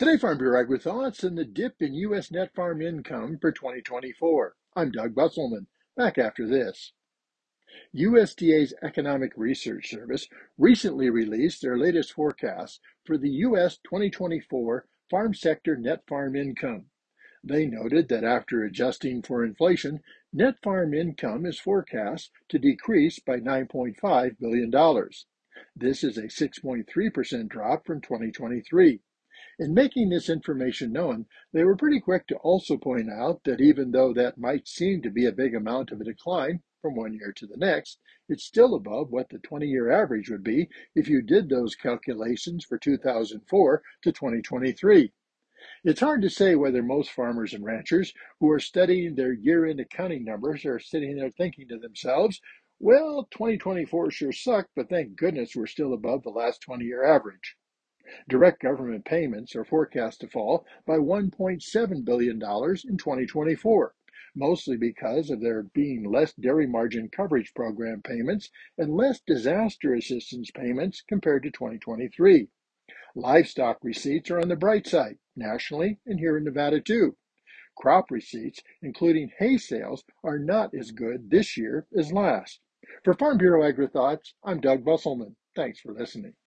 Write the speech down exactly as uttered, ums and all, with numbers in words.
Today, Farm Bureau Agri Thoughts and the dip in U S net farm income for twenty twenty-four. I'm Doug Busselman. Back after this. U S D A's Economic Research Service recently released their latest forecast for the U S twenty twenty-four farm sector net farm income. They noted that after adjusting for inflation, net farm income is forecast to decrease by nine point five billion dollars. This is a six point three percent drop from twenty twenty-three. In making this information known, they were pretty quick to also point out that even though that might seem to be a big amount of a decline from one year to the next, it's still above what the twenty-year average would be if you did those calculations for two thousand four to twenty twenty-three. It's hard to say whether most farmers and ranchers who are studying their year-end accounting numbers are sitting there thinking to themselves, well, twenty twenty-four sure sucked, but thank goodness we're still above the last twenty-year average. Direct government payments are forecast to fall by one point seven billion dollars in twenty twenty-four, mostly because of there being less dairy margin coverage program payments and less disaster assistance payments compared to twenty twenty-three. Livestock receipts are on the bright side, nationally and here in Nevada too. Crop receipts, including hay sales, are not as good this year as last. For Farm Bureau Agri Thoughts, I'm Doug Busselman. Thanks for listening.